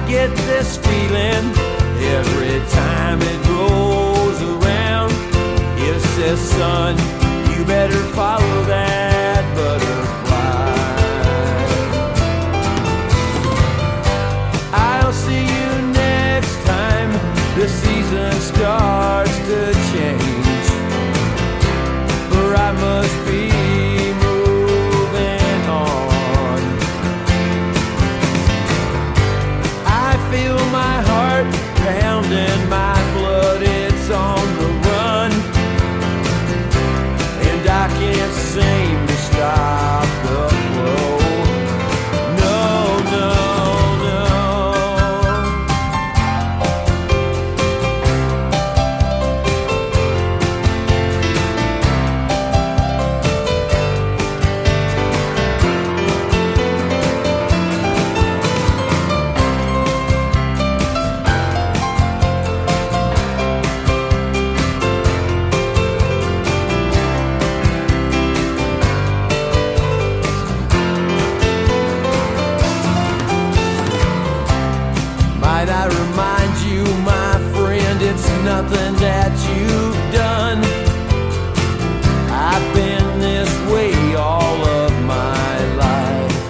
get this feeling every time it rolls around. It says, son, you better follow that butterfly. I'll see you next time the season starts to change, for I must be moving on. I feel my heart pounding, my blood, it's on the run, and I can't seem to stop the flow. No, no, no. Might I remind you, my friend, it's nothing that you've done. I've been this way all of my life,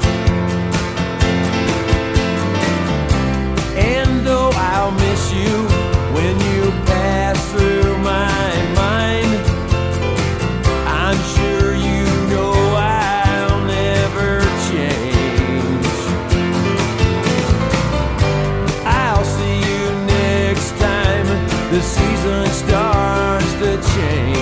and though I'll miss you when you pass through my mind, I'm sure you know I'll never change. I'll see you next time the season starts to change.